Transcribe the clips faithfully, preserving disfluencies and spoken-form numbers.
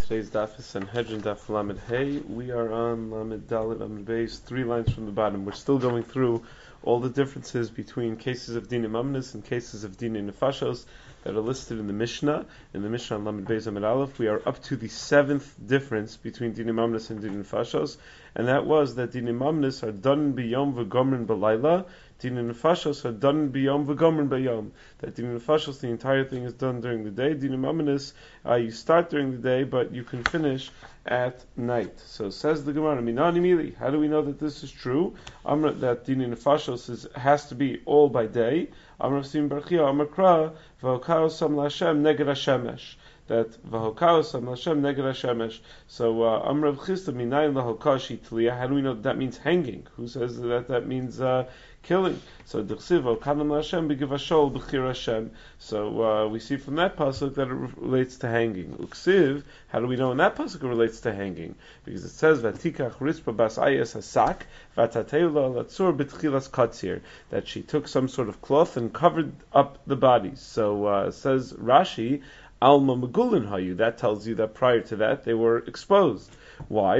Today's daf is Sanhedrin daf Lamed Hey. We are on Lamed Dalet Lamed Beis, three lines from the bottom. We're still going through all the differences between cases of Dinei Mamnis and cases of Dinei Nefashos that are listed in the Mishnah. In the Mishnah on Lamed Beis Amid Aleph, we are up to the seventh difference between Dinei Mamnis and Dinei Nefashos, and that was that Dinei Mamnis are done biyom v'gomrin b'layla. Dinei Nefashos are done biyom v'gomrin b'yom. That Dinei Nefashos, the entire thing is done during the day. Dinei Mamnis, uh, you start during the day, but you can finish at night. So says the Gemara, Minani Mili. How do we know that this is true? Amr, that Dinei Nefashos is, has to be all by day. Amr Sim Barchia, Amr Kra, V'hokao Sam Lashem Neged Hashemesh. That V'hokao Sam Lashem Neged Hashemesh. So Amr Rav Chisda Minayin Lahokashi Tliya. How do we know that, that means hanging? Who says that that means uh, killing? So D'chsiv Kanam Hashem B'givashol B'chir Hashem. So uh, we see from that pasuk that it relates to hanging. Uksiv. How do we know in that pasuk it relates to hanging? Because it says Vatikach Rispa Bas Ayas Hasak Vatateilah Latzur B'tchilas Katzir, that she took some sort of cloth and covered up the bodies. So uh, says Rashi, Alma Megulin Hayu. That tells you that prior to that they were exposed. Why?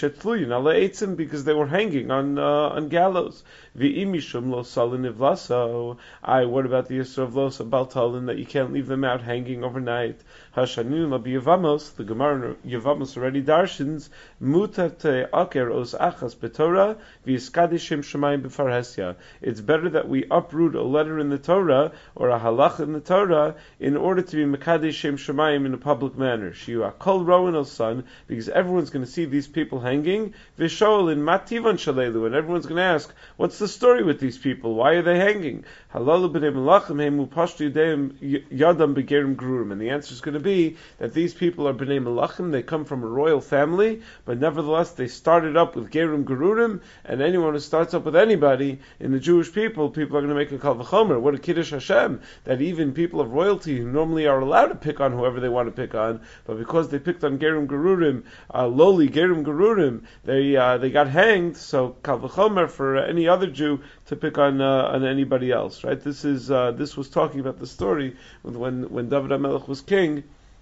Because they were hanging on uh, on gallows. V'imishum lo salin ivlaso. I. What about the issue of los baltalin, that you can't leave them out hanging overnight? Hashanin la biyavamos. The Gemara Yavamos already darshins mutate aker os achas betorah v'iskadishim shemayim b'farhesya. It's better that we uproot a letter in the Torah or a halach in the Torah in order to be mekadishim shemayim in a public manner. Shiu akol rowan al son, because everyone's going to see these people hanging. V'shoel in mativan shalelu, and everyone's going to ask, what's the story with these people? Why are they hanging? Halalu b'nei melachim hemu pashtu yadam begerim grurim, and the answer is going to be that these people are b'nei melachim. They come from a royal family, but nevertheless they started up with gerim gerurim, and anyone who starts up with anybody in the Jewish people, people are going to make a kal v'chomer. What a kiddush Hashem, that even people of royalty who normally are allowed to pick on whoever they want to pick on, but because they picked on gerim gerurim, uh, lowly gerim gerurim, they uh, they got hanged. So kal v'chomer for any other Jew to pick on uh, on anybody else, right? This is uh, this was talking about the story when when David HaMelech was king,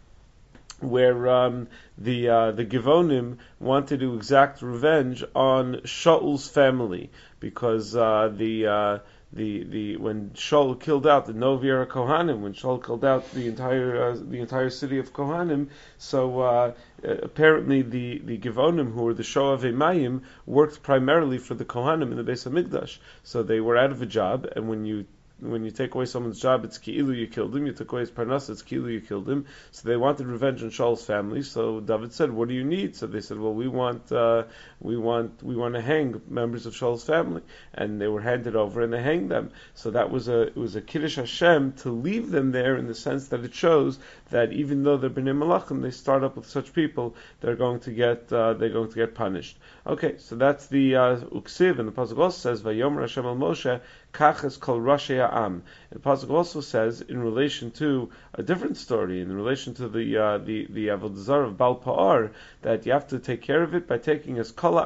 where um, the uh, the Givonim wanted to exact revenge on Shaul's family, because uh, the uh, the the when Shaul killed out the Noviera Kohanim, when Shaul killed out the entire uh, the entire city of Kohanim, so uh, apparently the the Givonim, who were the Shoavei Mayim, worked primarily for the Kohanim in the Beis Hamikdash. So they were out of a job, and when you When you take away someone's job, it's ki'ilu you killed him. You took away his parnasa, it's ki'ilu you killed him. So they wanted revenge on Shaul's family. So David said, "What do you need?" So they said, "Well, we want, uh, we want, we want to hang members of Shaul's family." And they were handed over, and they hanged them. So that was a, it was a kiddush Hashem to leave them there, in the sense that it shows that even though they're bnei malachim, they start up with such people, they're going to get, uh, they're going to get punished. Okay, so that's the uh, uksiv, and the pasuk also says, "Vayomer Hashem al Moshe." Kachas kol Rashi Ha'am. And the pasuk also says, in relation to a different story, in relation to the uh, the the avodah zarah of Baal Pa'ar, that you have to take care of it by taking as kol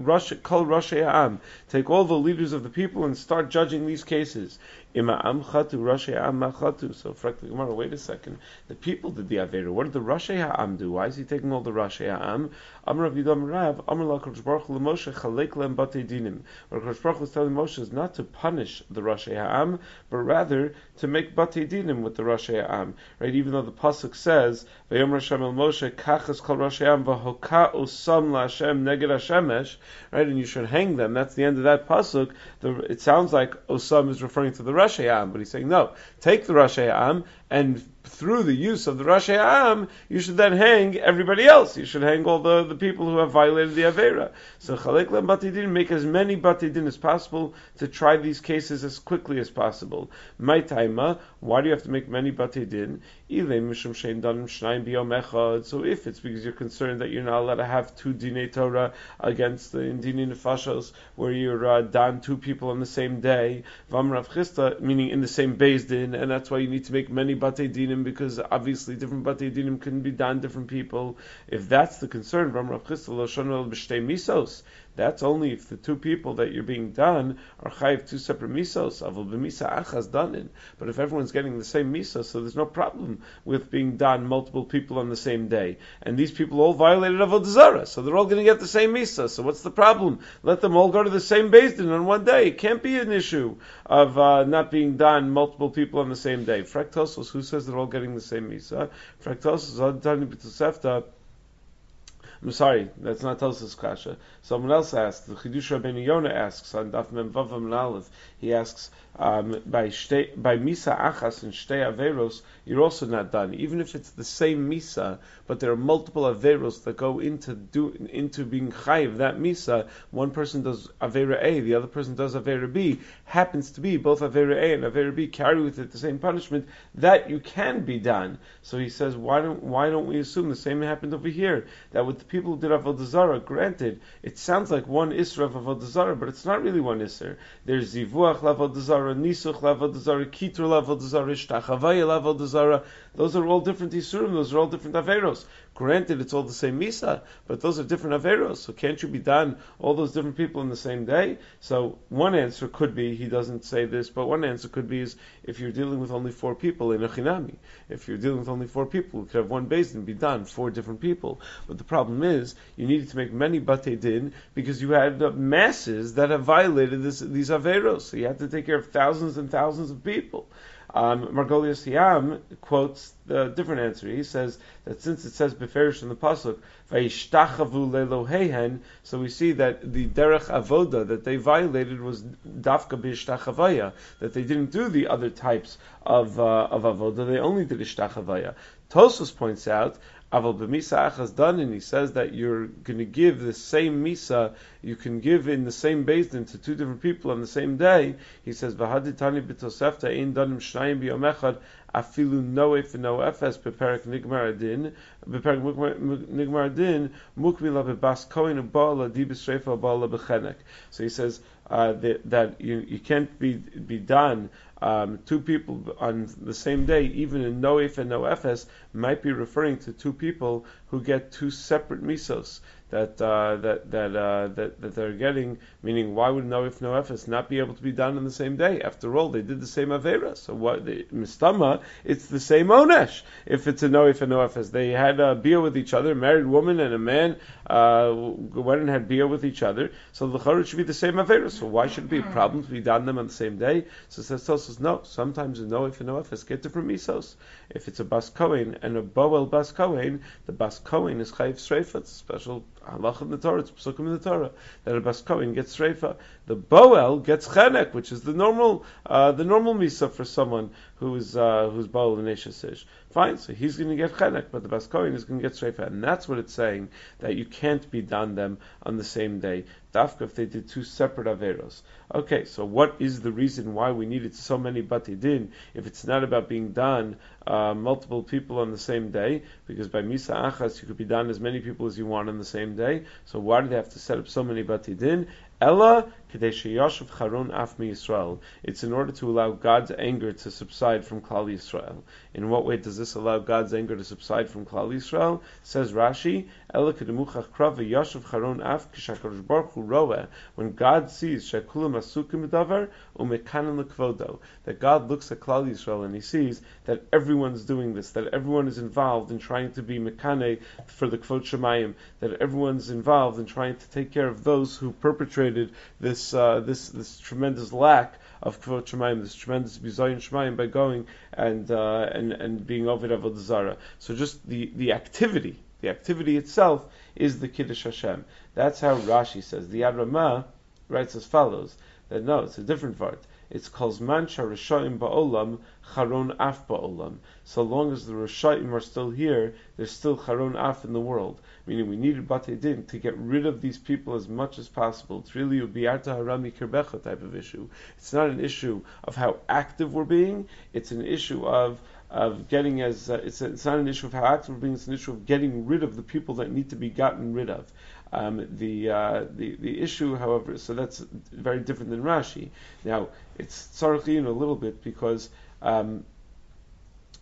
Rashi Ha'am, take all the leaders of the people and start judging these cases. Ima am chatu Rashi Ha'am machatu. So, frankly, Gemara, wait a second. The people did the avera. What did the Rashi Ha'am do? Why is he taking all the Rashi Ha'am? Amar Rav Yidam Rav, Amar La Kodesh Baruch Hu LeMoshe Chalek Lem Batei Dinim. What Kodesh Baruch Hu is telling Moshe is not to punish the Rashi Ha'am, but rather to make Batei Dinim with the Rashi Ha'am. Right? Even though the pasuk says, Vayom Hashem El Moshe Kachas Kol Rashi Ha'am V'Hoka Osam LaHashem Neged Hashemesh. Right? And you should hang them. That's the end of that pasuk. The, it sounds like Osam is referring to the Rashi Ha'am, but he's saying no. Take the Rashi Ha'am, and through the use of the Rashi Ha'am, you should then hang everybody else. You should hang all the, the people who have violated the Avera. So Chalek Lem Batei Din, make as many Batei Din as possible to try these cases as quickly as possible. My taima, why do you have to make many Batei Din? So if it's because you're concerned that you're not allowed to have two Dinei Torah against the Dinei Nefashos, where you're uh, done two people on the same day, Vam Rav Chisda, meaning in the same Beis Din, and that's why you need to make many Batei Dinim, because obviously different Batei Dinim can be done different people. If that's the concern, Rav Chisda lo shonu b'shtei misos, that's only if the two people that you're being done are chayiv two separate misos. Avol b'misa achas danin. But if everyone's getting the same misos, so there's no problem with being done multiple people on the same day. And these people all violated avodah zarah, so they're all going to get the same misa. So what's the problem? Let them all go to the same Beis Din on one day. It can't be an issue of uh, not being done multiple people on the same day. Fraktosos, who says they're all getting the same misa? Fraktosos, Adani B'Tosefta. I'm sorry, that's not Tosfos Kasha. Someone else asked, the Chidush Rabbeinu Yonah asks on Daf Mem Vav Amud Aleph, he asks, um, by shtei, by Misa Achas and Shtei Averos, you're also not done. Even if it's the same Misa, but there are multiple Averos that go into do, into being Chayiv, that Misa, one person does Avera A, the other person does Avera B, happens to be both Avera A and Avera B carry with it the same punishment, that you can be done. So he says, why don't, why don't we assume the same happened over here? That with the people who did Avodah Zarah, granted, it sounds like one Isra of Avodah Zarah, but it's not really one Isra. There's Zivuach L'Avodah Zarah, Nisuch L'Avodah Zarah, Kitur L'Avodah Zarah, Shtachavaya L'Avodah Zarah. Those are all different Isurim, those are all different Averos. Granted, it's all the same Misa, but those are different Averos, so can't you be done, all those different people in the same day? So one answer could be, he doesn't say this, but one answer could be is, if you're dealing with only four people in a Chinami, if you're dealing with only four people, you could have one Beis Din be done, four different people. But the problem is, you needed to make many Batei Din, because you had uh, masses that have violated this, these Averos, so you had to take care of thousands and thousands of people. Um, Margolius Hiam quotes the different answer. He says that since it says beferish in the pasuk, "Vayishtachavu lelohehen," so we see that the derech avoda that they violated was dafka b'ishtachavaya, that they didn't do the other types of uh, of avoda; they only did ishtachavaya. Tosfos points out, Aval b'misa achas danin, he says that you're going to give the same misa, you can give in the same Beis Din to two different people on the same day. He says, V'haditani b'tosefta ein danim shnayim b'yom echad, afilu noef no efes beperek nigmar adin, beperek nigmar adin, mukmila bebas kohen uba'ala di b'sreifa uba'ala b'chenek. So he says uh, that, that you, you can't be be done Um, two people on the same day, even in Noef and No Efes, might be referring to two people who get two separate misos that uh, that that, uh, that that they're getting. Meaning, why would Noef No Efes not be able to be done on the same day? After all, they did the same avera. So what? The, mistama, it's the same onesh. If it's a Noef and No Efes, they had a bia with each other, a married woman and a man uh, went and had bia with each other. So the chorut should be the same avera. So why should it be a problem to be done them on the same day? So it says Tosfos, no, sometimes a Noef and No Efes get different misos. If it's a Bas Kohen and a Boel Bas Kohen, the Bas Kohen is Chayiv Sreifa. It's a special halach in the Torah, it's Pesukim in the Torah, that a Bas Kohen gets Sreifa. The Boel gets Chenek, which is the normal uh, the normal misa for someone who is uh, who's Boel and Ish. Fine, so he's going to get Chenek, but the Bas Kohen is going to get Sreifa. And that's what it's saying, that you can't be done them on the same day. Dafka if they did two separate Averos. Okay, so what is the reason why we needed so many Batei Din if it's not about being done uh, multiple people on the same day? Because by Misa Achas you could be done as many people as you want on the same day. So why do they have to set up so many Batei Din? Ella Kadesh Yashav Charon Af Mi Yisrael. It's in order to allow God's anger to subside from Klal Yisrael. In what way does this allow God's anger to subside from Klal Yisrael? Says Rashi, Ella Kademuchach Krav Yashav Charon Af Kishakadosh Baruch Hu Roeh. When God sees Shekulam Asukim Davar Umekanan Lekvodo, that God looks at Klal Yisrael and He sees that everyone's doing this, that everyone is involved in trying to be Mekane for the Kvod Shemayim, that everyone's involved in trying to take care of those who perpetrated this uh, this this tremendous lack of Kvod Shemayim, this tremendous Bizayin Shemayim by going and uh, and and being Ovid Avodah Zarah. So just the the activity, the activity itself is the Kiddush Hashem. That's how Rashi says. The Yad Ramah writes as follows: that no, it's a different word. It's called Man Sharishayim Ba'olam Charon Af Ba'olam. So long as the Rishayim are still here, there's still Charon Af in the world. Meaning we needed Batei Din to get rid of these people as much as possible. It's really a Bi'arta Harami Kirbecha type of issue. It's not an issue of how active we're being. It's an issue of of getting as uh, it's, a, it's not an issue of how active we're being. It's an issue of getting rid of the people that need to be gotten rid of. Um, the, uh, the the issue, however, so that's very different than Rashi. Now it's tzarich a little bit because um,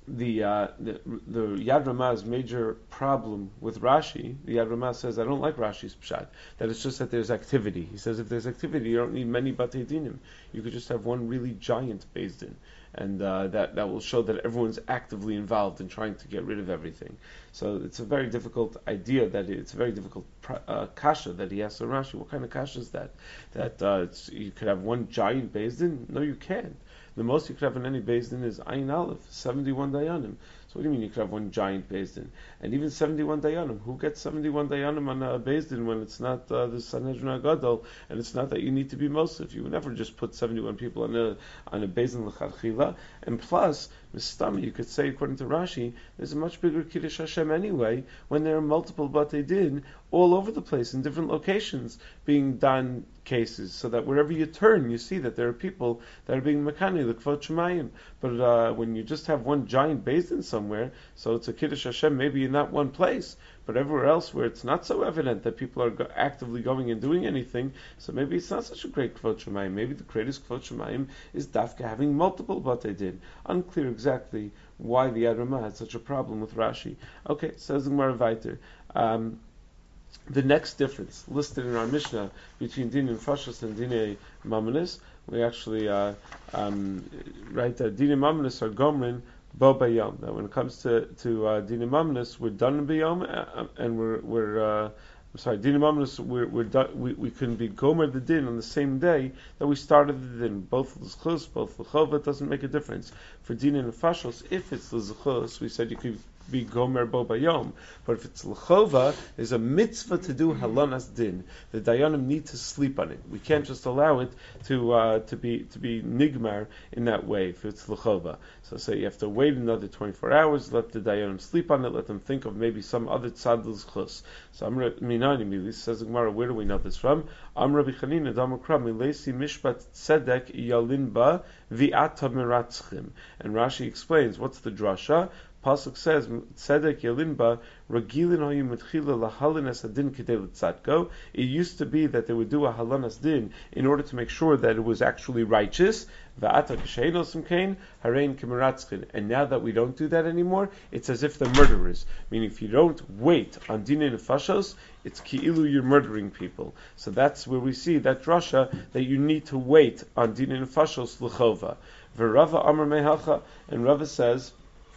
the, uh, the the Yad Ramah's major problem with Rashi, the Yad Ramah says, I don't like Rashi's pshat, that it's just that there's activity. He says if there's activity, you don't need many Batei Dinim. You could just have one really giant Beis Din, and uh, that, that will show that everyone's actively involved in trying to get rid of everything. So it's a very difficult idea, that it's a very difficult uh, kasha that he asks on Rashi. What kind of kasha is that? That uh, it's, you could have one giant Beis Din? No, you can't. The most you could have in any Beis Din is Ayin Aleph, seventy-one Dayanim. So what do you mean you could have one giant Beis Din? And even seventy-one Dayanim. Who gets seventy-one Dayanim on a Beis Din when it's not uh, the Sanhedrin HaGadol, and it's not that you need to be Mosif? You would never just put seventy-one people on a on a Beis Din l'chadchila. And plus, Mistami, you could say, according to Rashi, there's a much bigger Kiddush Hashem anyway when there are multiple Batei Din all over the place in different locations being done cases, so that wherever you turn, you see that there are people that are being Makani, the Kvot Shemayim. But uh, when you just have one giant Beis Din somewhere, so it's a Kiddush Hashem maybe in that one place, but everywhere else where it's not so evident that people are go- actively going and doing anything, so maybe it's not such a great Kvot Shemayim. Maybe the greatest Kvot Shemayim is Dafka having multiple Batei Din. Unclear exactly why the Yad Ramah had such a problem with Rashi. Okay, says the Gemara weiter. Um, The next difference listed in our Mishnah between Din Nefashos and Din Mamanis, we actually uh, um, write that Din Mamanis are Gomrin Bo Bayom. That when it comes to to uh, Din Mamanis, we're done in Bayom, uh, and we're we're uh, I'm sorry, Din Mamanis, we're, we're done, we we can be Gomer the Din on the same day that we started the Din. Both L'Zchus, both L'Chova, it doesn't make a difference. For Din Nefashos, if it's L'Zchus, we said you could be Gomer Bo Bayom. But if it's L'Chova, there's a mitzvah to do Halanas Din. The Dayanim need to sleep on it. We can't just allow it to uh, to be to be Nigmar in that way if it's L'Chova. So say you have to wait another twenty-four hours, let the Dayanim sleep on it, let them think of maybe some other Tzad L'Zchus. So Amr Minani, says the Gemara, where do we know this from? Amr Rabbi Chanina, Damar Kram, Milesi Mishpat Tzedek Yalinba Vi'ata Meratzchim. And Rashi explains, what's the drasha? Pasuk says, Tzedek Yalinba Regilin Hoyim Mitchila Lahalinas Adin Kedei L'Tzadko. It used to be that they would do a Halanas Din in order to make sure that it was actually righteous. Va'ata K'sheino Simkein Harein Kimeratzchin. And now that we don't do that anymore, it's as if they're murderers. Meaning, if you don't wait on Dinei Nefashos, it's Ki'ilu you're murdering people. So that's where we see that drasha that you need to wait on Dinei Nefashos L'Chova. V'Rava Amar Mehacha, and Rava says,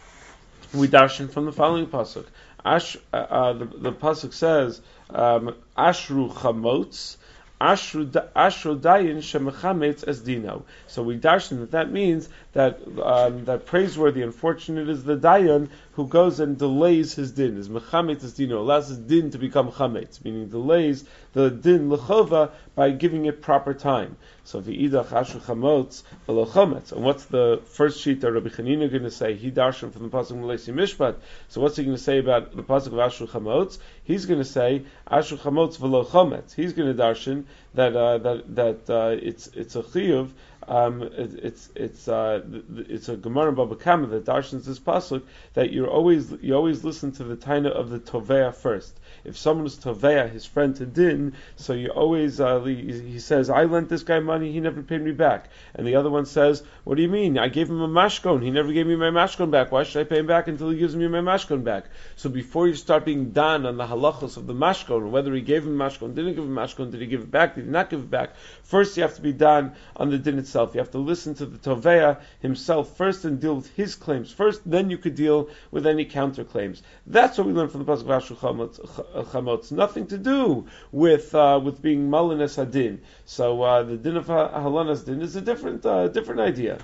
we darshan from the following pasuk. Ash, uh, uh, the, the pasuk says, um, Ashru chamotz, Ashru Ashru dayin shemechametz as dino. So we darshan that that means that um, that praiseworthy, unfortunate is the dayan who goes and delays his din. Is mechametz as dino, allows his din to become chametz, meaning delays the din lechova by giving it proper time. So v'idach ashru chamotz v'lo chametz. And what's the first sheet that Rabbi Chanina going to say? He darshan from the pasuk Melesi Mishpat. So what's he going to say about the pasuk of ashru chamotz? He's going to say ashru chamotz v'lo chametz. He's going to darshan that uh, that that uh, it's it's a chiyuv. Um, it, it's it's uh, it's a Gemara in Baba Kama that darshans this pasuk that you're always you always listen to the taina of the tovea first. If someone is tovea his friend to din, so you always uh, he, he says, I lent this guy money, he never paid me back, and the other one says, what do you mean? I gave him a mashkon, he never gave me my mashkon back. Why should I pay him back until he gives me my mashkon back? So before you start being done on the halachos of the mashkon, whether he gave him mashkon, didn't give him mashkon, did he give it back, did he not give it back? First, you have to be done on the din itself. You have to listen to the tovea himself first and deal with his claims first. Then you could deal with any counterclaims. That's what we learn from the pasuk of Ashru Chamotz. Nothing to do with uh, with being Malinas Hadin. So uh, the din of Halanas Din is a different uh, different idea.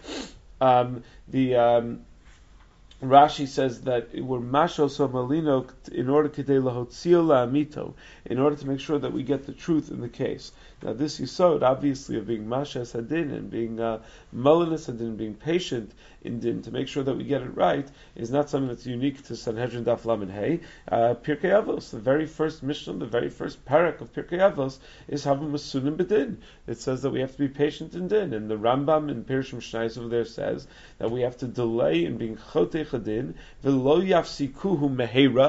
Um, the um, Rashi says that we're mashos malino in order kedei lahotzio la'amito, in order to make sure that we get the truth in the case. Now this yisod, obviously, of being mashas hadin and being uh, malinas hadin, being patient in din to make sure that we get it right, is not something that's unique to Sanhedrin Daf Lamed Hey. Uh, Pirkei Avos, the very first Mishnah, the very first parak of Pirkei Avos is Havim Masunim B'Din. It says that we have to be patient in din, and the Rambam in Pirushim Shnais over there says that we have to delay in being chotei chadin, v'lo yafsikuhu mehera.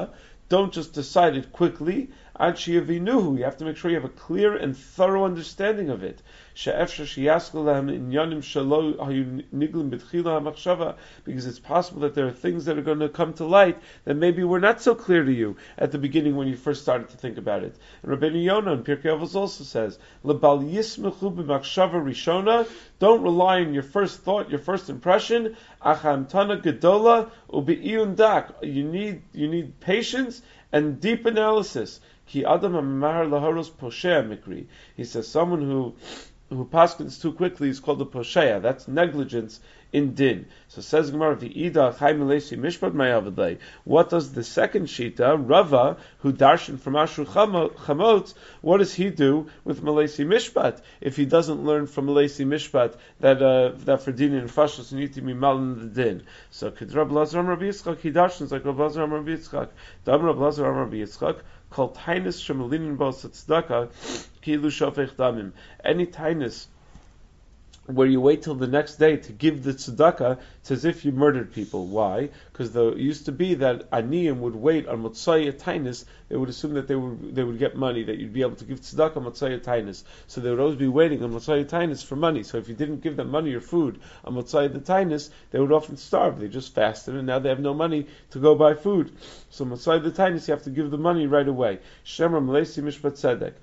don't just decide it quickly. Ad sheyavinuhu, you have to make sure you have a clear and thorough understanding of it. She'efshar sheyaskol lahem inyanim shelo hayu niglim b'tchila hamachshava, because it's possible that there are things that are going to come to light that maybe were not so clear to you at the beginning when you first started to think about it. And Rabbeinu Yonah in Pirkei Avos also says, "Lebal yismechu b'machshava rishona." Don't rely on your first thought, your first impression. Achamtana gedola ubeiyun dak. You need you need patience and deep analysis. Ki adam amar laharos poshea mikri. He says someone who who paskins too quickly is called a poshea. That's negligence in din. So says Gemara, V'ida chai melesi mishpat mayavadei. What does the second shita, Rava, who darshan from Ashur Chamotz, what does he do with melesi mishpat? If he doesn't learn from melesi mishpat that uh, that for din and fashos you need to be mal in the din. So Kedrab Lazar Rabbi Yitzchak, he darshans like Rabbi Lazar Rabbi Yitzchak. Dam Rabbi Lazar Rabbi Yitzchak. Called tainus shemelinin bo tzedakah kilu shofech damim. Any tainus where you wait till the next day to give the tzedakah, it's as if you murdered people. Why? Because it used to be that aniyim would wait on motzai tainus. They would assume that they would they would get money, that you'd be able to give tzedakah motzai tainus. So they would always be waiting on motzai tainus for money. So if you didn't give them money or food on motzai the tainus, they would often starve. They just fasted, and now they have no money to go buy food. So motzai the tainus, you have to give the money right away. Shemra melesi mishpat tzedek.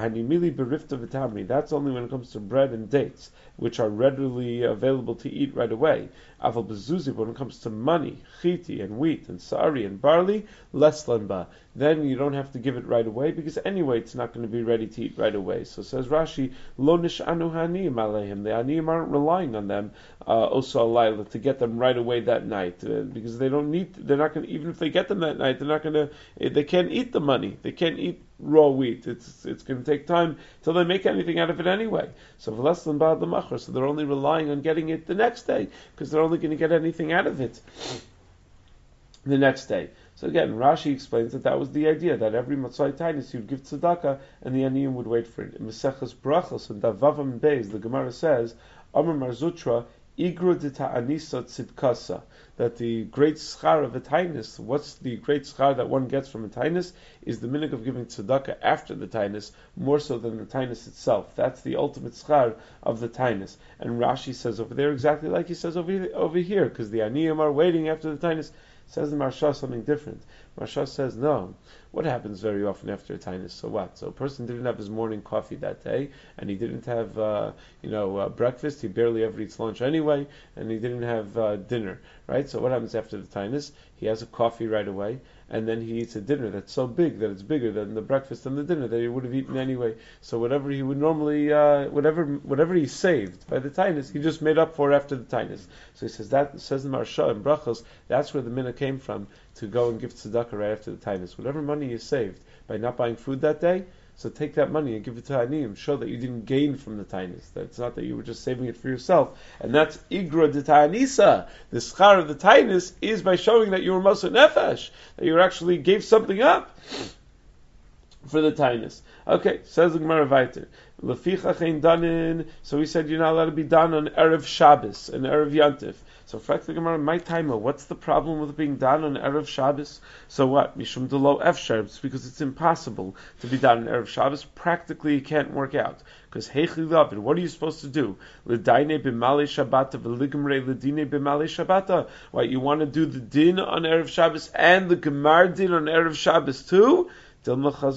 That's only when it comes to bread and dates, which are readily available to eat right away. Aval bezuzi, when it comes to money, chiti and wheat and sari and barley, less lanba. Then you don't have to give it right away, because anyway it's not going to be ready to eat right away. So says Rashi, lo nish'anu ha'aniyim aleihim. The aniyim aren't relying on them, uh, also alayla, to get them right away that night, uh, because they don't need. They're not going. Even if they get them that night, they're not going to. They can't eat the money. They can't eat raw wheat. It's it's going to take time till they make anything out of it anyway. So less than ba'ad l'machar. So they're only relying on getting it the next day, because they're only going to get anything out of it the next day. So again, Rashi explains that that was the idea, that every Matzai Tainus you'd give tzedakah and the Aniyim would wait for it. In Maseches Brachos and Davavam Beis, the Gemara says, Amar Marzutra, Igru de ta'anisa tzidkasa, that the great schar of a tainus, what's the great schar that one gets from a tainus, is the minhag of giving tzedakah after the tainus, more so than the tainus itself. That's the ultimate schar of the tainus. And Rashi says over there exactly like he says over, over here, because the aniyim are waiting after the tainus. Says the Marsha something different. Marsha says, no. What happens very often after a tainus? So what? So a person didn't have his morning coffee that day, and he didn't have, uh, you know, uh, breakfast. He barely ever eats lunch anyway, and he didn't have uh, dinner, right? So what happens after the tainus? He has a coffee right away, and then he eats a dinner that's so big that it's bigger than the breakfast and the dinner that he would have eaten anyway. So whatever he would normally, uh, whatever whatever he saved by the tainus, he just made up for after the tainus. So he says that, says the Marsha in Brachos, that's where the minhag came from, to go and give tzedakah right after the tainus. Whatever money you saved by not buying food that day, so take that money and give it to Aniyim. Show that you didn't gain from the tainus. That's not that you were just saving it for yourself. And that's igra de ta'anisa. The schar of the tainus is by showing that you were moser nefesh, that you actually gave something up for the tainus. Okay, says the Gemara weiter. Leficha chein danin. So we said you're not allowed to be done on Erev Shabbos and Erev Yantif. So fragt the Gemara, my timer, what's the problem with being done on Erev Shabbos? So what? Mishum delo efshar. It's because it's impossible to be done on Erev Shabbos. Practically it can't work out. Because heichli lavid, what are you supposed to do? L'daine b'malei shabbata v'ligmrei l'dine b'malei shabbata. What, you want to do the din on Erev Shabbos and the gemar din on Erev Shabbos too? But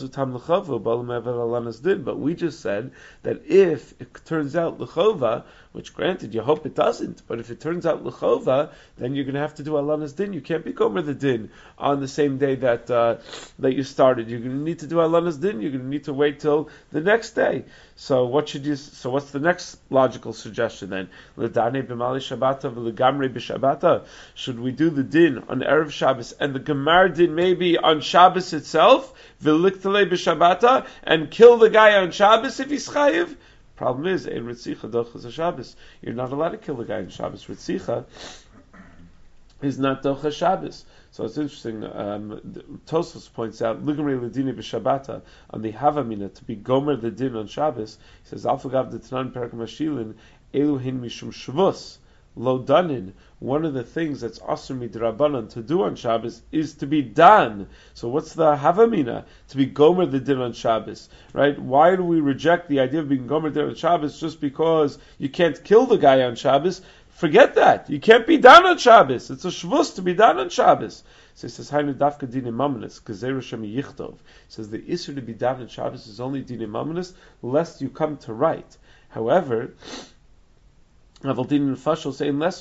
we just said that if it turns out l'chova, which granted you hope it doesn't, but if it turns out l'chova, then you're going to have to do alanas din. You can't be gomer the din on the same day that uh, that you started. You're going to need to do alanas din. You're going to need to wait till the next day. So what should you? So what's the next logical suggestion then? L'dane b'mali shabbata v'legamrei b'shabbata. Should we do the din on erev Shabbos and the gemar din maybe on Shabbos itself? V'liktale b'shabbata, and kill the guy on Shabbos if he's chayiv? Problem is, in Ritzicha dochas Shabbos, you're not allowed to kill the guy on Shabbos. Ritzicha is not dochas Shabbos. So it's interesting. Um, Tosfos points out, Ligamrei ledini b'shabbata, on the Havamina, to be gomer the din on Shabbos. He says, Alfagav de Tanan Perak Mashilin, Eluhin mishum shvus. lo danin. One of the things that's asur midrabanan to do on Shabbos is to be done. So what's the havamina? To be gomer the din on Shabbos, right? Why do we reject the idea of being gomer the din on Shabbos just because you can't kill the guy on Shabbos? Forget that. You can't be done on Shabbos. It's a shvus to be done on Shabbos. So he says, "Hainu dafka din imamanis gezeru shemi yichtov." Says the issue to be done on Shabbos is only din imamanis, lest you come to write. However, But by din nefashos,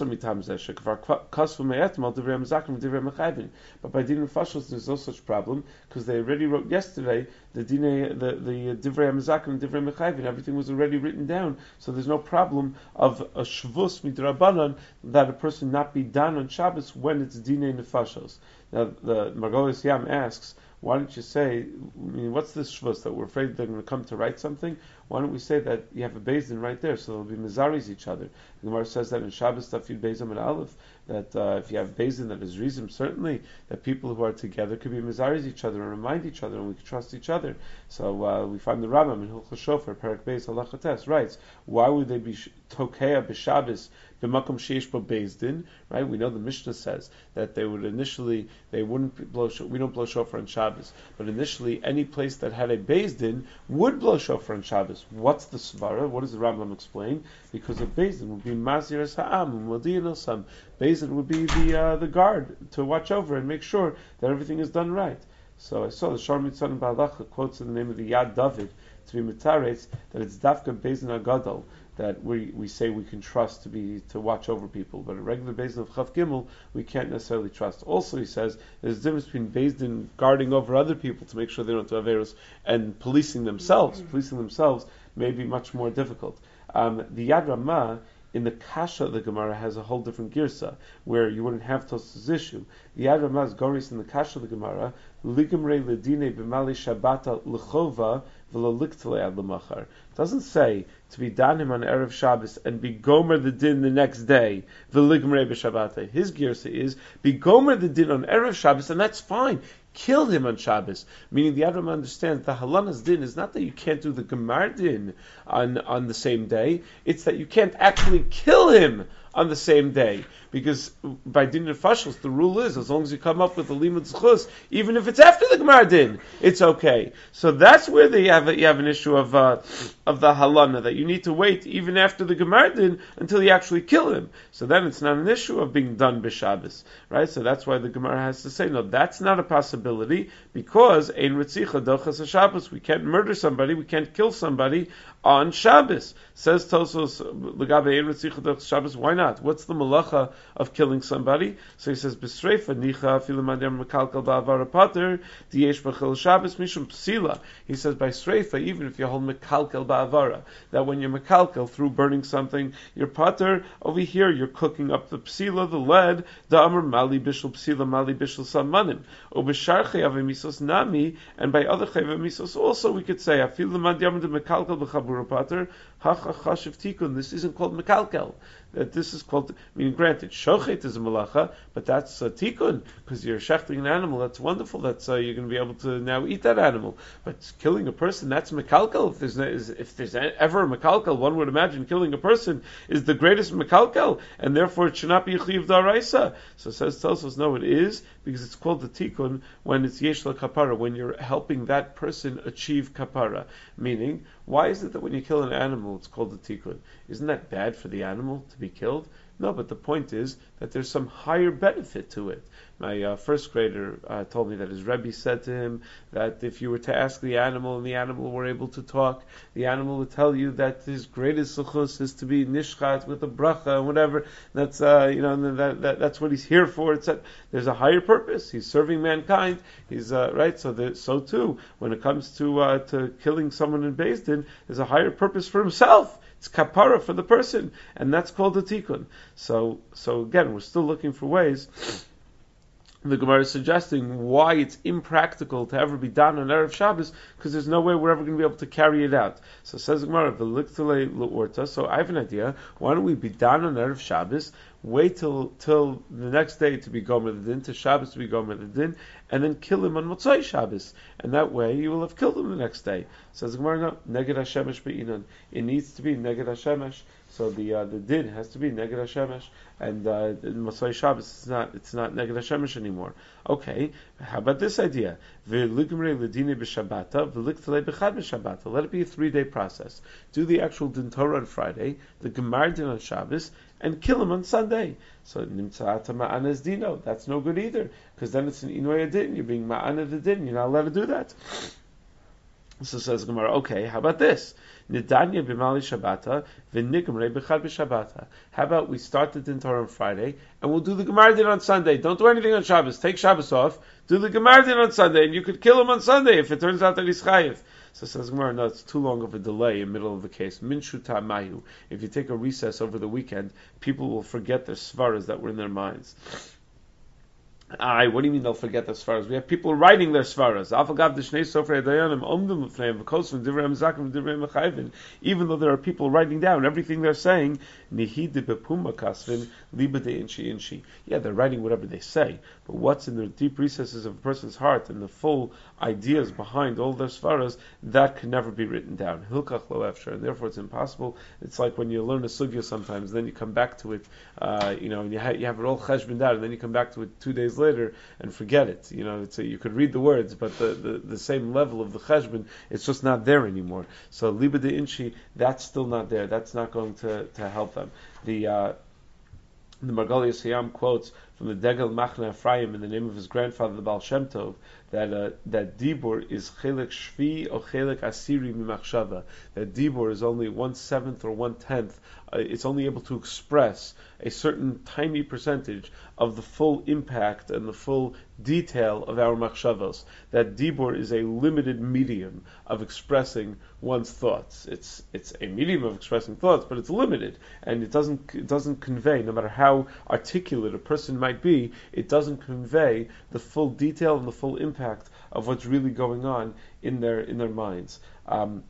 there's no such problem because they already wrote yesterday the dine, the the divrei hamazakim and divrei mechayvin. Everything was already written down, so there's no problem of a shvus midrabanan that a person not be done on Shabbos when it's dine nefashos. Now the Margolis Yam asks, why don't you say, I mean, what's this shvus that we're afraid they're going to come to write something? Why don't we say that you have a Beis Din right there, so they'll be mizaris each other? The Gemara says that in Shabbos Tafid Beis Din and Aleph, that uh, if you have Beis Din that is reason, certainly that people who are together could be mizaris each other and remind each other, and we can trust each other. So uh, we find the Rambam in Hilchos Shofar, Perek Beis Halacha Tes, writes, why would they be tokea b'Shabbos b'makom sheish bo Beis Din? Right? We know the Mishnah says that they would initially, they wouldn't blow, we don't blow shofar on Shabbos, but initially any place that had a Beis Din would blow shofar on Shabbos. What's the svara? What does the Rambam explain? Because a Beis Din would be mazir es ha'am, modi'in osam. Beis Din would be the uh, the guard to watch over and make sure that everything is done right. So I saw the Shor Mitzvah Ba'alacha quotes in the name of the Yad David to be mitaretz that it's dafka Beis Din Agadol that we, we say we can trust to be to watch over people, but a regular Beis Din of Chav Gimel we can't necessarily trust. Also, he says there's a difference between Beis Din guarding over other people to make sure they don't do averos and policing themselves. Mm-hmm. Policing themselves may be much more difficult. Um, the Yad Ramah in the Kasha of the Gemara has a whole different girsa where you wouldn't have Tos's issue. The Yad Ramah's goris in the Kasha of the Gemara ligamrei ledine b'mali shabbata l'chova v'lo liktale ad l'machar. Doesn't say to be danim on Erev Shabbos and be gomer the din the next day v'ligamrei b'shabbata. His girsa is be gomer the din on Erev Shabbos, and that's fine. Kill him on Shabbos. Meaning the Adam understands the halanas din is not that you can't do the gemar din on, on the same day, it's that you can't actually kill him on the same day. Because by din nefashos, the rule is as long as you come up with the limud zchus, even if it's after the gemar din, it's okay. So that's where they have a, you have an issue of uh, of the halana that you need to wait even after the gemar din until you actually kill him. So then it's not an issue of being done b'Shabbos, right? So that's why the Gemara has to say no, that's not a possibility because ein ritzicha dochas Shabbos. We can't murder somebody, we can't kill somebody on Shabbos. Says Tosos l'gabe ein ritzicha dochas Shabbos. Why not? What's the malacha of killing somebody? So he says b'sreifa nicha afilu madem mekalkal ba'avara pater diyesh b'chil Shabbos mishum psila. He says by sreifa, even if you hold mekalkal ba'avara, that when you're mekalkal through burning something, you're pater. Over here you're cooking up the psila, the lead. The amar mali bishul psila mali bishul samanim. Ubishar chayav misos nami, and by other chayav misos also we could say afilu madem mekalkal b'chabura pater hacha chashiv tikun. This isn't called mekalkal. That this is called, I mean, granted, shochet is a malacha, but that's a tikkun, because you're shechting an animal, that's wonderful, that's, uh, you're going to be able to now eat that animal. But killing a person, that's mekalkal. If there's, is, if there's ever a mekalkal, one would imagine killing a person is the greatest mekalkal, and therefore it should not be a chiv daraisa. So it says, tells us, no, it is, because it's called the tikkun when it's yesh la kapara, when you're helping that person achieve kapara. Meaning, why is it that when you kill an animal, it's called a tikkun? Isn't that bad for the animal to be killed? No, but the point is that there's some higher benefit to it. My uh, first grader uh, told me that his Rebbe said to him that if you were to ask the animal and the animal were able to talk, the animal would tell you that his greatest suchus is to be nishchat with a bracha and whatever. That's uh, you know that, that that's what he's here for. It's that there's a higher purpose. He's serving mankind. He's uh, right. So the, so too when it comes to uh, to killing someone in Beis Din, there's a higher purpose for himself. It's kapara for the person, and that's called a tikkun. So, so again, we're still looking for ways. The Gemara is suggesting why it's impractical to ever be done on Erev Shabbos, because there's no way we're ever going to be able to carry it out. So says the Gemara, "V'liktale le'orta." So I have an idea. Why don't we be done on Erev Shabbos? Wait till till the next day to be gomer the din, to Shabbos to be gomer the din, and then kill him on Motzai Shabbos. And that way you will have killed him the next day. Says the Gemara, no, neged hashemesh be'inan. It needs to be neged hashemesh. So the uh, the din has to be neged hashemesh, and uh, in Motzei Shabbos it's not it's not neged hashemesh anymore. Okay, how about this idea? V'ligmrei l'dinei b'shabbata v'liktei b'chad b'shabbata. Let it be a three day process. Do the actual din Torah on Friday, the gemar din on Shabbos, and kill him on Sunday. So nimtza'ata ma'anas dino. That's no good either, because then it's an inoy din. You're being ma'ana the din. You're not allowed to do that. So says Gemara, okay, how about this? Nidanya b'mali shabbata v'nigamrei b'chad b'shabbata. How about we start the din Torah on Friday and we'll do the Gemara din on Sunday. Don't do anything on Shabbos. Take Shabbos off. Do the Gemara din on Sunday, and you could kill him on Sunday if it turns out that he's chayiv. So says Gemara, no, it's too long of a delay in the middle of the case. Min shuta mayu. If you take a recess over the weekend, people will forget their svaras that were in their minds. Aye, what do you mean they'll forget their svaras? We have people writing their svaras. Even though there are people writing down everything they're saying, yeah, they're writing whatever they say, but what's in the deep recesses of a person's heart and the full ideas behind all their svaras, that can never be written down. Hilkach lo efshar, and therefore it's impossible. It's like when you learn a sugya sometimes, then you come back to it, uh, you know, and you, ha- you have it all cheshbon down, and then you come back to it two days later and forget it. You know, it's a, you could read the words, but the, the, the same level of the cheshbon, it's just not there anymore. So liba de inchi, that's still not there. That's not going to, to help them. The uh, the Margali Yisayam quotes from the Degel Machne Ephraim in the name of his grandfather, the Baal Shem Tov, that uh, that Dibur is Chelik Shvi or Chelik Asiri Mimachshava. That Dibur is only one seventh or one tenth. Uh, it's only able to express a certain tiny percentage of the full impact and the full detail of our machshavos. That Dibur is a limited medium of expressing one's thoughts. It's it's a medium of expressing thoughts, but it's limited, and it doesn't it doesn't convey, no matter how articulate a person might be, it doesn't convey the full detail and the full impact of what's really going on in their in their minds. Um,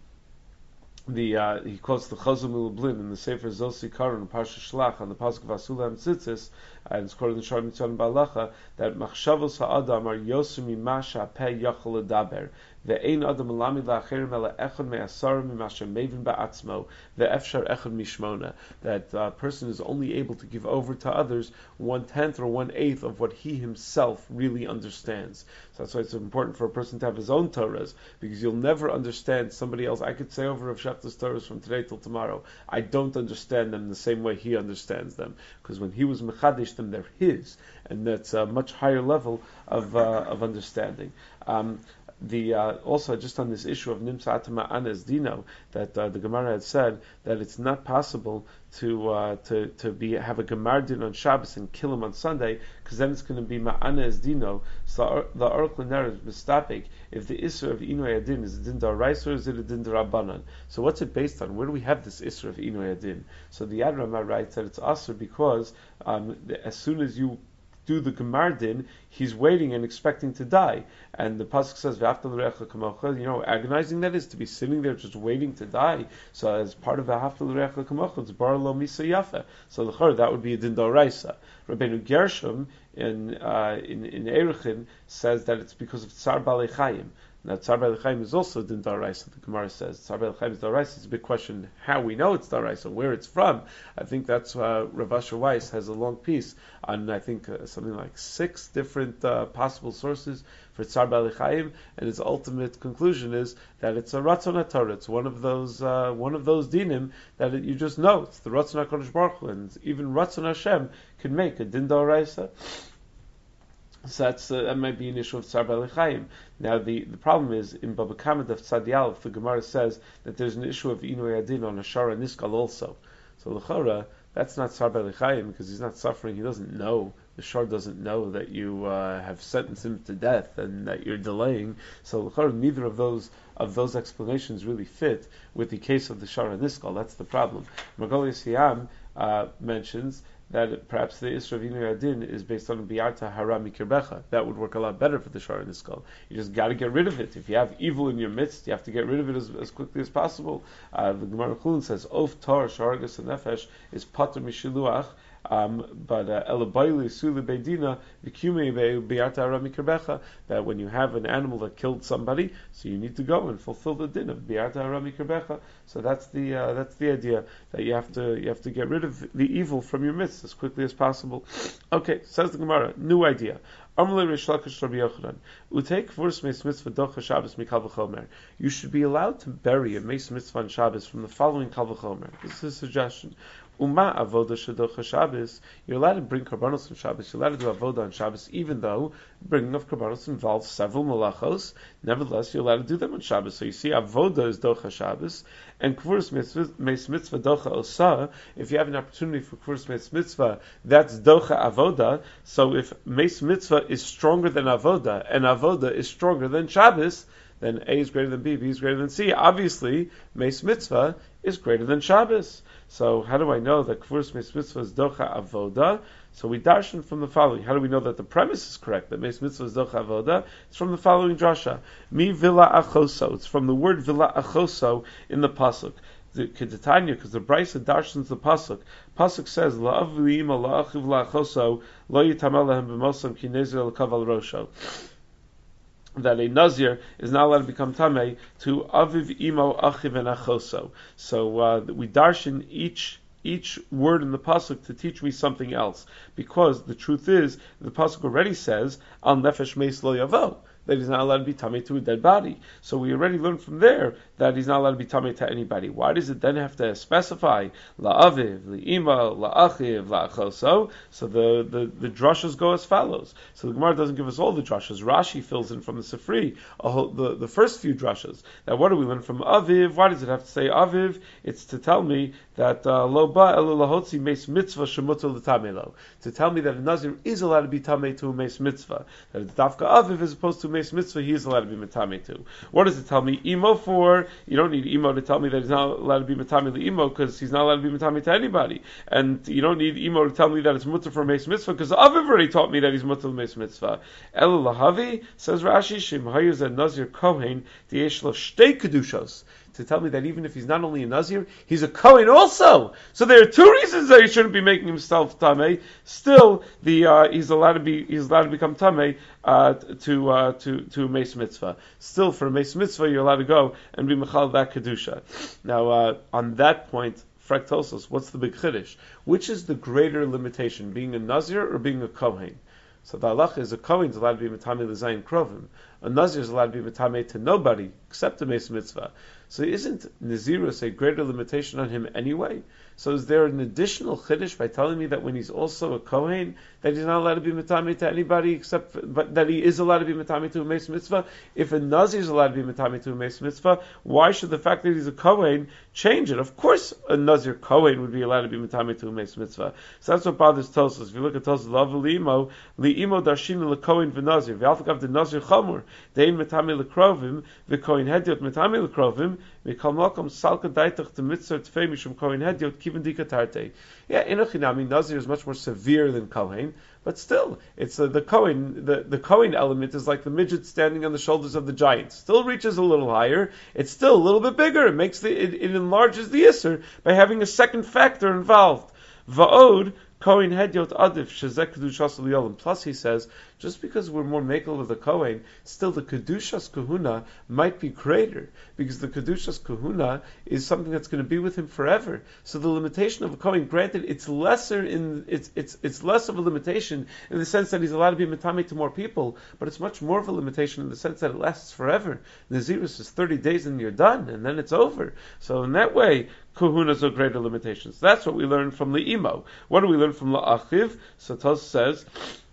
The uh, he quotes the Chazal Milublin in the Sefer Zos Yikaron Parsha Shlach on the pasuk of Asulam Tzitzis, and it's quoted in Shar Mitzvah Balacha that Machshavos Ha'adam are Yosu Mimasha Peh Yachol Ledaber ve'ein Adam Elamid La'acherim Ela Echad Me'asarim Mimasha Mevin Ba'atzmo ve'efshar Echad Mishmona. That uh, person is only able to give over to others one tenth or one eighth of what he himself really understands. So that's why it's important for a person to have his own Torahs, because you'll never understand somebody else. I could say over Rav Shachter's Torahs from today till tomorrow, I don't understand them the same way he understands them, because when he was Mechadish them, they're his, and that's a much higher level of uh, of understanding. Um, The uh, also just on this issue of nimtzat ma'anas dino, that uh, the Gemara had said that it's not possible to uh, to to be have a gemar din on Shabbos and kill him on Sunday, because then it's going to be ma'anas dino. So the Aruch LaNer is mistapik if the isra of inoy adin is a din d'oraisa or is it a din d'rabbanan. So what's it based on? Where do we have this isra of inoy adin? So the Yad Ramah writes that it's asr because um, as soon as you do the Gemar din, he's waiting and expecting to die. And the pasuk says, "V'aftal l'recha kamocha." You know, agonizing that is to be sitting there just waiting to die. So as part of "V'aftal l'recha kamocha," it's bar lo misa yafa. So l'chor that would be a din d'oraisa. Rabbeinu Gershom in uh, in in Erechin says that it's because of Tsar Balei Chayim. Now, Tzar Balei Chayim is also din d'oraisa. The Gemara says Tzar Balei Chayim is d'oraisa. It's a big question how we know it's d'oraisa, where it's from. I think that's uh, Rav Asher Weiss has a long piece on, I think, uh, something like six different uh, possible sources for Tzar Balei Chayim, and his ultimate conclusion is that it's a Ratzon HaTorah. It's one of those uh, one of those dinim that it, you just know. It's the Ratzon HaKadosh Baruch Hu, and even Ratzon Hashem can make a din d'oraisa. So that's, uh, that might be an issue of Tzar Balei Chayim. Now the, the problem is in Baba Kama Daf Tzadi Aleph, the Gemara says that there's an issue of Inoy Adin on Ashara Niskal also. So l'chora, that's not Tzar Balei Chayim because he's not suffering. He doesn't know. The Shar doesn't know that you uh, have sentenced him to death and that you're delaying. So l'chora, neither of those of those explanations really fit with the case of the Shara Niskal. That's the problem. Margolius Yam uh, mentions that perhaps the Isra of Inoy Adin is based on Biarta Hara Mikirbecha. That would work a lot better for the Shara Niskal. You just got to get rid of it. If you have evil in your midst, you have to get rid of it as, as quickly as possible. Uh, the Gemara Chulin says, Of Tor Sharagas and Nefesh is Pater Mishiluach, Um, but Elabayli Suli Beidina Vikumi Be'ata Arami Kerbecha, that when you have an animal that killed somebody, so you need to go and fulfill the din of Be'ata Arami Kerbecha. So that's the uh, that's the idea, that you have to you have to get rid of the evil from your midst as quickly as possible. Okay, says the Gemara, new idea. You should be allowed to bury a meis mitzvah on Shabbos from the following kal v'chomer. This is a suggestion. Uma avoda shedocha Shabbos. You're allowed to bring karbanos on Shabbos. You're allowed to do avoda on Shabbos, even though bringing of karbanos involves several malachos. Nevertheless, you're allowed to do them on Shabbos. So you see, avoda is docha Shabbos, and kvuras meis mitzvah docha osa. If you have an opportunity for kvuras meis mitzvah, that's docha avoda. So if meis mitzvah is stronger than avoda, and avoda is stronger than Shabbos, then A is greater than B, B is greater than C. Obviously, meis mitzvah is greater than Shabbos. So how do I know that kvuras meis mitzvah is docha avoda? So we darshan from the following. How do we know that the premise is correct, that meis mitzvah is docha avoda? It's from the following drasha. Mi villa achoso. It's from the word villa achoso in the pasuk. The Kedetanya, because the Brisa darshans the pasuk. Pasuk says, "La'av li'ima la'achiv la'achoso lo yitamel lehem b'mosam ki nezir l'kaval rosho." That a nazir is not allowed to become tamei to aviv imo achiv and achoso. So uh, we darshan each each word in the pasuk to teach me something else, because the truth is the pasuk already says al nefesh meis lo yavo, that he's not allowed to be tamei to a dead body. So we already learned from there that he's not allowed to be tamei to anybody. Why does it then have to specify la'aviv, li'ima, la'achiv, la'achoso? So the, the, the drashas go as follows. So the Gemara doesn't give us all the drashas. Rashi fills in from the Sifri a whole, the, the first few drashas. Now what do we learn from aviv? Why does it have to say aviv? It's to tell me that lo ba elu lahotzi meis mitzvah shemutar l'tamei, to tell me that a nazir is allowed to be tamei to a meis mitzvah. That it's dafka aviv as opposed to meis mitzvah, he is allowed to be matame to. What does it tell me? Imo for? You don't need imo to tell me that he's not allowed to be matame to imo, because he's not allowed to be matame to anybody. And you don't need imo to tell me that it's mutter for meis mitzvah, because Aviv already taught me that he's mutter meis mitzvah. El lahavi, says Rashi, Shem hayuz and nazir kohen diyesh lo shtei kedushos, to tell me that even if he's not only a nazir, he's a kohen also. So there are two reasons that he shouldn't be making himself tamei. Still, the uh, he's allowed to be he's allowed to become tamei uh, to uh, to to a meis mitzvah. Still, for a meis mitzvah, you're allowed to go and be mechal that kedusha. Now, uh, on that point, Frek tells us, what's the big chiddush? Which is the greater limitation, being a nazir or being a kohen? So the halacha is a kohen is allowed to be matame l'zayin krovim. A nazir is allowed to be matame to nobody except a meis mitzvah. So isn't Nazirus a greater limitation on him anyway? So is there an additional chiddush by telling me that when he's also a kohen, that he's not allowed to be matame to anybody except, but that he is allowed to be matame to a meis mitzvah? If a nazir is allowed to be matame to a meis mitzvah, why should the fact that he's a kohen change it? Of course, a nazir kohen would be allowed to be matame to a meis mitzvah. So that's what bothers Tosfos. If you look at Tosfos, lav li'imo li'imo darshin lekohen v'nazir v'altakav the nazir chamur dein matame lekrovim v'kohen hediot matame lekrovim v'kal malkom salka daitach the mitzvah tfei mishum kohen hediot kiven dikatarte. Yeah, inochinami nazir is much more severe than kohen, but still, it's uh, the kohen. The the kohen element is like the midget standing on the shoulders of the giant. Still reaches a little higher. It's still a little bit bigger. It makes the it, it enlarges the isser by having a second factor involved. Va'od kohen hediot adif shezek kedushas liyolim. Plus, he says, just because we're more makel with the kohen, still the kedushas kahuna might be greater, because the kedushas kahuna is something that's going to be with him forever. So the limitation of a kohen, granted, it's lesser in it's it's it's less of a limitation in the sense that he's allowed to be matame to more people, but it's much more of a limitation in the sense that it lasts forever. Nazirus is thirty days and you're done, and then it's over. So in that way, kahunas are greater limitations. That's what we learn from Li'imo. What do we learn from La'achiv? So Tos says,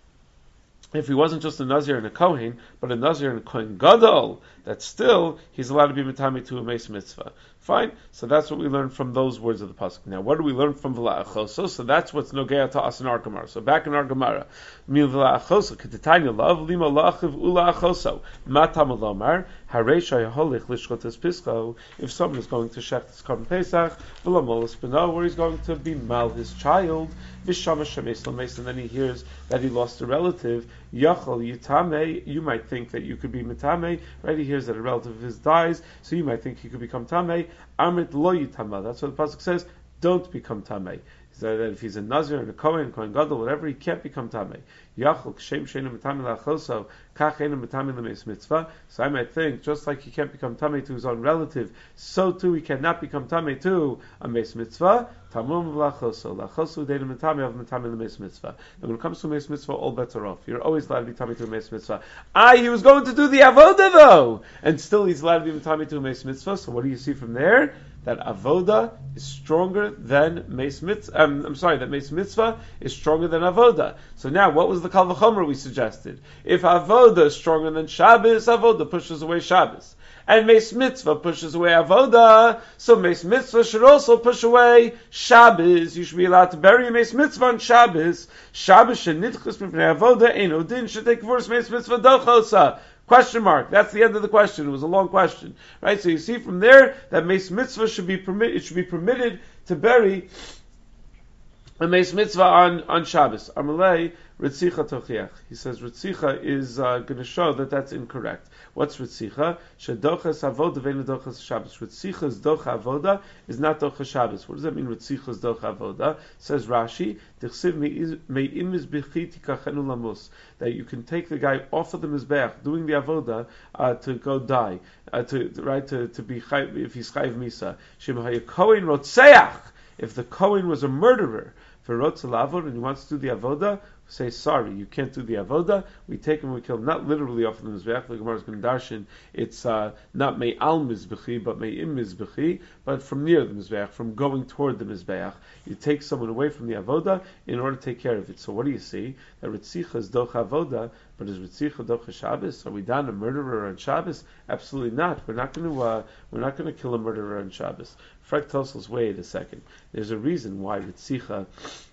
if he wasn't just a Nazir and a Kohen, but a Nazir and a Kohen Gadol, that still he's allowed to be matame to a meis mitzvah. Fine. So that's what we learn from those words of the pasuk. Now, what do we learn from V'la'achoso? So that's what's nogea to us in our Gemara. So back in our Gemara, Mil V'la'achoso, Ketitanya Lav, Lima La'achiv Ula'achoso, Matam Lomar, Hareisha Yaholich Lishchotes Pischo, if someone is going to shech this Korban Pesach, V'lamolas B'no, where he's going to be mal his child, V'shama Shemes Lames, and then he hears that he lost a relative, Yachol Yitame, you might think that you could be Mitame, right? He hears that a relative of his dies, so you might think he could become Tamei. Amrit lo yitama. That's what the pasuk says. Don't become tamei. So that if he's a Nazir and a Kohen, Kohen Gadol, whatever, he can't become Tameh. Yachol Kshem Sheinu Matami Lachoso Kach Einu Matami Lemeis Mitzvah. So I might think, just like he can't become Tameh to his own relative, so too he cannot become Tameh to a Meis Mitzvah. Tamum Lachoso Lachoso Deinu Matami of Matami Lemeis Mitzvah. And when it comes to Meis Mitzvah, all bets are off. You're always allowed to be Tameh to a Meis Mitzvah. Ah, he was going to do the Avodah though, and still he's allowed to be Tameh to a Meis Mitzvah. So what do you see from there? That avoda is stronger than meis mitzvah. Um, I'm sorry, that meis mitzvah is stronger than avoda. So now, what was the kal v'chomer we suggested? If avoda is stronger than Shabbos, avoda pushes away Shabbos, and meis mitzvah pushes away avoda. So meis mitzvah should also push away Shabbos. You should be allowed to bury a meis mitzvah on Shabbos. Shabbos shenitchus mipnei avoda eino din should take first meis mitzvah dochosa. Question mark. That's the end of the question. It was a long question, right? So you see from there that meis mitzvah should be permitted. It should be permitted to bury a meis mitzvah on on Shabbos. Amalei Ritzicha Tochiach. He says Ritzicha is uh, going to show that that's incorrect. What's Ritzicha? Shedochas avoda ve'enu dochas Shabbos. Ritzicha's docha avoda is not docha Shabbos. What does that mean? Ritzicha's docha avoda says Rashi. Dichsiv me'im mizbechi tikachenu lamus. That you can take the guy off of the mizbeach doing the avoda uh, to go die, uh, to right to to be chayv, if he's chayv misa. Shem hayakohen rotzeach. If the Kohen was a murderer for rotz lavod and he wants to do the avoda, say sorry, you can't do the avoda. We take him, we kill him, not literally off of the mizbeach. The Gemara is going to darshan. It's uh, not mei al mizbechi, but mei im mizbechi, but from near the mizbeach, from going toward the mizbeach. You take someone away from the avoda in order to take care of it. So what do you see? That Ritzicha is docha avoda, but is Ritzicha docha Shabbos? Are we done a murderer on Shabbos? Absolutely not. We're not going to uh, we're not going to kill a murderer on Shabbos. Frek Tosels, wait a second. There's a reason why Ritzicha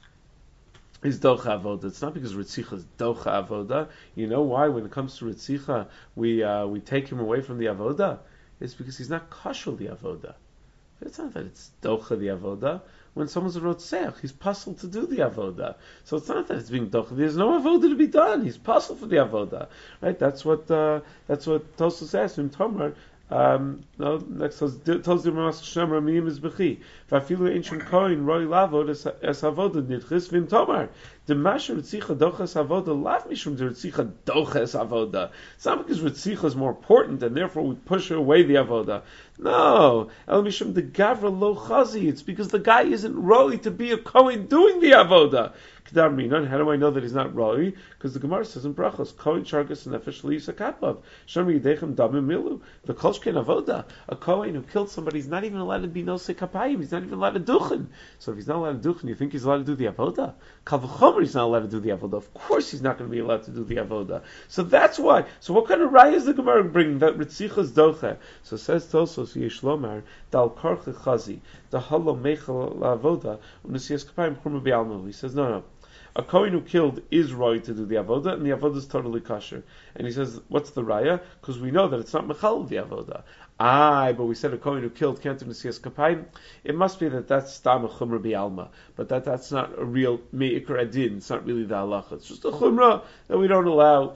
is docha avoda. It's not because Ritzicha is docha avoda. You know why? When it comes to Ritzicha, we uh, we take him away from the avoda. It's because he's not kosher the avoda. It's not that it's docha the avoda. When someone's a rotzeach, he's puzzled to do the avoda. So it's not that it's being docha. There's no avoda to be done. He's puzzled for the avoda, right? That's what uh, that's what Tosfos says in Tomar. Um, no, next tells the Mamas Shemra Miyim is Bechi. Vafilu ancient Kohen Roy Lavod as Avoda Nidchis Vim Tomar. The Masher Ritzicha Dochas Avoda Lav Mishum the Ritzicha Dochas Avoda. It's not because Ritzicha is more important and therefore we push away the Avoda. No, El Mishum the Gavra Lo Chazi. It's because the guy isn't Roy to be a Kohen doing the Avoda. How do I know that he's not Roi? Because the Gemara says in Brachos, Kohen Shargas and Nefesh Yisakapav. Shomi Yidechem Damim Milu. The Kolshken Avoda. A Kohen who killed somebody is not even allowed to be Nosei Kapayim. He's not even allowed to duchen. So if he's not allowed to duchen, you think he's allowed to do the Avoda? Kal v'chomer he's not allowed to do the Avoda. Of course he's not going to be allowed to do the Avoda. So that's why. So what kind of raya is the Gemara bringing? That Ritzicha's doche. So says Tosos Yishlomar Dal Karche Chazi the Halo Mechel Avoda Unasiyas Kapayim Churma Be'almu. He says no no. A Kohen who killed is right to do the avoda, and the avoda is totally kosher. And he says, what's the raya? Because we know that it's not mechal the avoda. Ah, but we said a Kohen who killed can't do Nesiyas Kapayim. It must be that that's stam a chumrah bi'alma, but that that's not a real me'ikr adin. It's not really the halacha. It's just a chumrah that we don't allow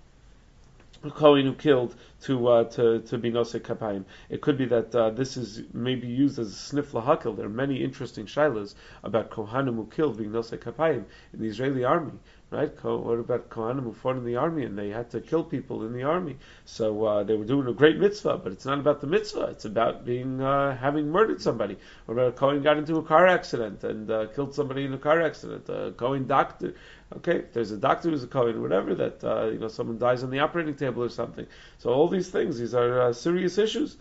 a Kohen who killed to uh, to to be nosei kapayim. It could be that uh, this is maybe used as a sniff lahakil. There are many interesting shilas about Kohanim who killed being nosei kapayim in the Israeli army. Right? What about Kohanim who fought in the army and they had to kill people in the army? So uh, they were doing a great mitzvah, but it's not about the mitzvah. It's about being uh, having murdered somebody. Or about a Kohen got into a car accident and uh, killed somebody in a car accident. A Kohen doctor. Okay, there's a doctor who's a Kohen, whatever, that uh, you know someone dies on the operating table or something. So all these things, these are uh, serious issues.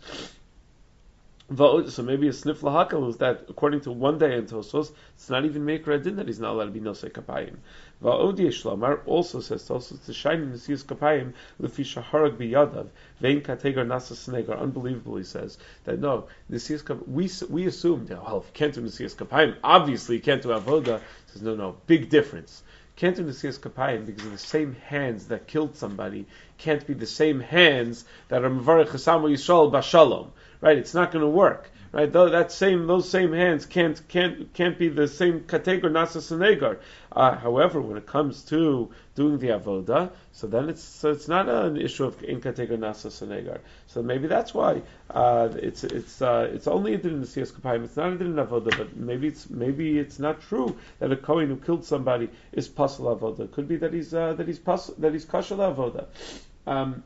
So maybe a sniff lahakal is that, according to one day in Tosos, it's not even Meikra Adin that he's not allowed to be nosei kapayim. Va'odi Shlomar also says Tosos to shine in Nesiyas Kapayim lefi shaharag biyadav vein kategar nasa snegar. Unbelievable, he says that no Nesiyas Kapayim. We we assumed well if you can't do Nesiyas Kapayim, obviously you can't do avoda. He says no no big difference. Can't do Nesiyas Kapayim because of the same hands that killed somebody can't be the same hands that are Mevarech Chesamo Yisrael Bashalom. right? It's not going to work. Right, though that same those same hands can't can't can't be the same kategor nasa senegar. Uh, however, when it comes to doing the avoda, so then it's so it's not an issue of in kategor nasa senegar. So maybe that's why uh, it's it's uh, it's only a din in the siyas kapayim. It's not a din in avoda, but maybe it's maybe it's not true that a kohen who killed somebody is pasal avoda. It could be that he's uh, that he's pas, that he's kashal avoda. Um,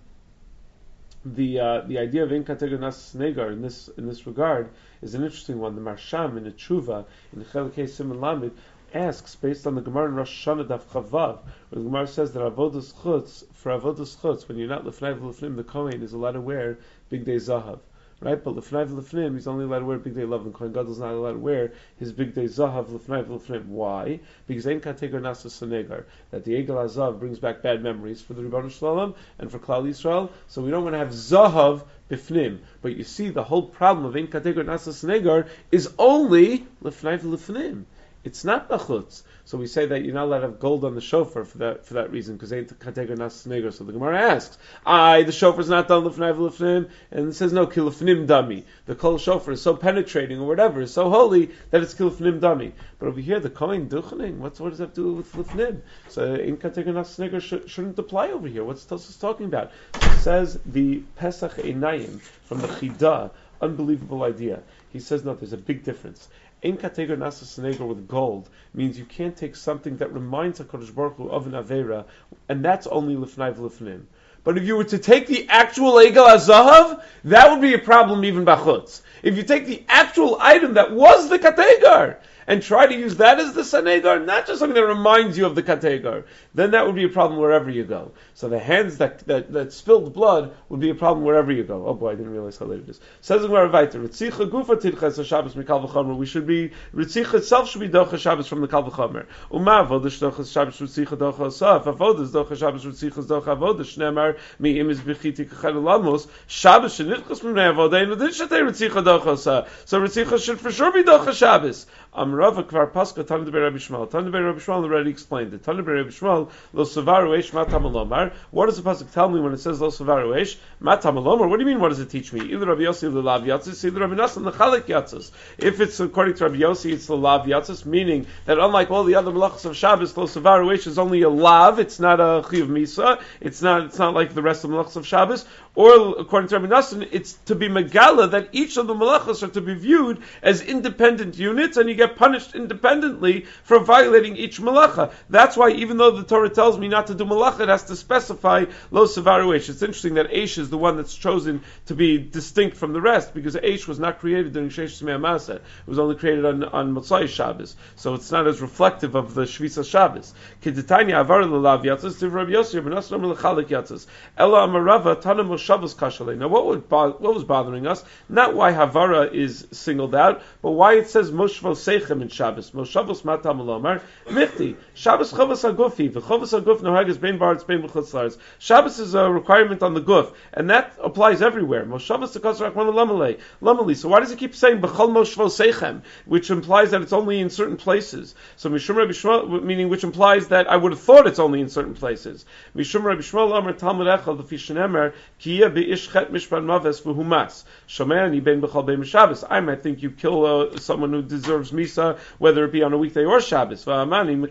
The uh, the idea of in kategor nasa senegar in this in this regard is an interesting one. The Marsham in the Tshuva in Chelekei Siman Lamed asks, based on the Gemara in Rosh Hashanah Daf Chavav, where the Gemara says that avodas chutz, for avodas chutz, when you're not lefnai v'lefnim, the kohen is allowed to wear big day zahav. Right, but lefnai v'lefnim, he's only allowed to wear big day love, and Kohen Gadol is not allowed to wear his big day zahav lefnai v'lefnim. Why? Because ein kategor nasa senegar, that the egel hazav brings back bad memories for the Ribono Shel Olam and for Klal Yisrael. So we don't want to have zahav bifnim. But you see, the whole problem of ein kategor nasa senegar is only lefnai v'lefnim. It's not bachutz. So we say that you're not allowed to have gold on the shofar for that for that reason, because ain't kategor nasa senegar. So the Gemara asks, "I the shofar's not done lefnai v'lefnim," and it says no, kilefnim dami. The kol shofar is so penetrating or whatever, is so holy that it's kilefnim dami. But over here, the kohen duchening, what's what does that do with lefnim? So in kategor nasa senegar sh- shouldn't apply over here. What's Tosfos talking about? So it says the Pesach Einayim from the Chida, unbelievable idea. He says no, there's a big difference. In kategor nasa senegar with gold means you can't take something that reminds HaKadosh Baruch Hu of an Aveira, and that's only lifnai v'lifnim. But if you were to take the actual egel hazahav, that would be a problem even bachutz. If you take the actual item that was the kategor and try to use that as the sanegar, not just something that reminds you of the kategor, then that would be a problem wherever you go. So the hands that, that, that spilled blood would be a problem wherever you go. Oh boy, I didn't realize how late it is. Says in Gemara, Ritzicha gufa tidches Shabbos mikal v'chomer. We should be, Ritzicha itself should be docha Shabbos from the kal v'chomer. Uma avodah docha Shabbos Ritzicha docha asaf. Avodah docha Shabbos Ritzicha docha avodah. Shnemar mi imiz b'chiti kachad lamos. Shabbos shenitchas m'nei avodah. And then shetei Ritzicha docha asaf. So Ritzicha should for sure be docha Shabbos. Am Rava kvar paska Tanu Debei Rabbi Shmuel. Tanu Debei Rabbi Shmuel already explained it. Tanu Debei Rabbi Shmuel lo savaru eish matamalomar. What does the pasuk tell me when it says lo savaru eish matamalomar? What do you mean? What does it teach me? Either Rabbi Yossi l'lav yatzis, either Rabbi Nassan l'chalek yatzis. If it's according to Rabbi Yossi, it's l'lav yatzis, meaning that unlike all the other malachas of Shabbos, lo savaru eish is only a lav. It's not a chiyuv misa. It's not. It's not like the rest of the malachas of Shabbos. Or according to Rabbi Nassan, it's to be megala that each of the malachas are to be viewed as independent units, and you get punished independently for violating each malacha. That's why even though the Torah tells me not to do malacha, it has to specify lo savaru eish. It's interesting that eish is the one that's chosen to be distinct from the rest, because eish was not created during Sheish Tzimei HaMaseh. It was only created on, on Motzai Shabbos. So it's not as reflective of the Shvisa Shabbos. Kedetanya avar l'lav yatzis, tiv Rabbi Yossi, Rabbi Nassan Omer l'chalek yatzis. Ela amarava tanam moshavos kashalei. Now what, would bo- what was bothering us? Not why Havara is singled out, but why it says Moshvo Seichem in Shabbos. Moshavos matam alomar. Michti. Shabbos chavos hagufi. V'chavos haguf nohagas bein baritz bein b'chutzlars. Shabbos is a requirement on the guf, and that applies everywhere. Moshavos tekas rachman lamalei. Lamali. So why does it keep saying b'chol moshvo seichem, which implies that it's only in certain places? So Mishum Rabbi Shmuel, meaning which implies that I would have thought it's only in certain places. Mishum Rabbi Shmuel Amar Talmud Echad l'fi shenemer kiya beish chet mishpan maves v'humas. Shomeani bein b'chol bein Shabbos. I might think you kill uh, someone who deserves misa, whether it be on a weekday or Shabbos. And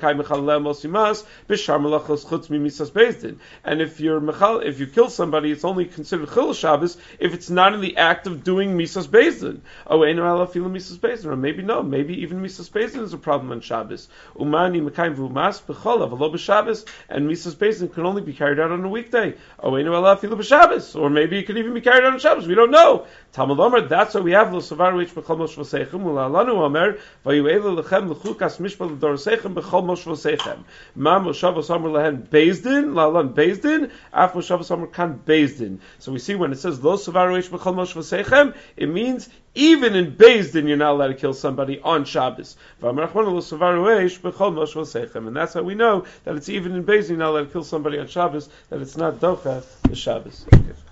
if you're mechal, if you kill somebody, it's only considered chil Shabbos if it's not in the act of doing misas bezdin. Oh, misas bezdin, or maybe no, maybe even misas bezdin is a problem on Shabbos. Umani mekayim v'umas b'chol avalo b'Shabbos, and misas bezdin can only be carried out on a weekday. Oh, b'Shabbos, or maybe it could even be carried out on Shabbos. We don't know. Talmud Omer, that's why we have lo savar which b'chol moshvo seichem u'la'alanu Omer vayu'elu lechem l'chukas mishpal l'dorosechem b'chol moshvo seichem. Ma moshavos Omer lehen bezdin la'alan bezdin af moshavos Omer kan bezdin. So we see when it says lo savar which b'chol moshvo seichem, it means even in bezdin you're not allowed to kill somebody on Shabbos. And that's how we know that it's even in bezdin you're not allowed to kill somebody on Shabbos, that it's not docha the Shabbos. Okay.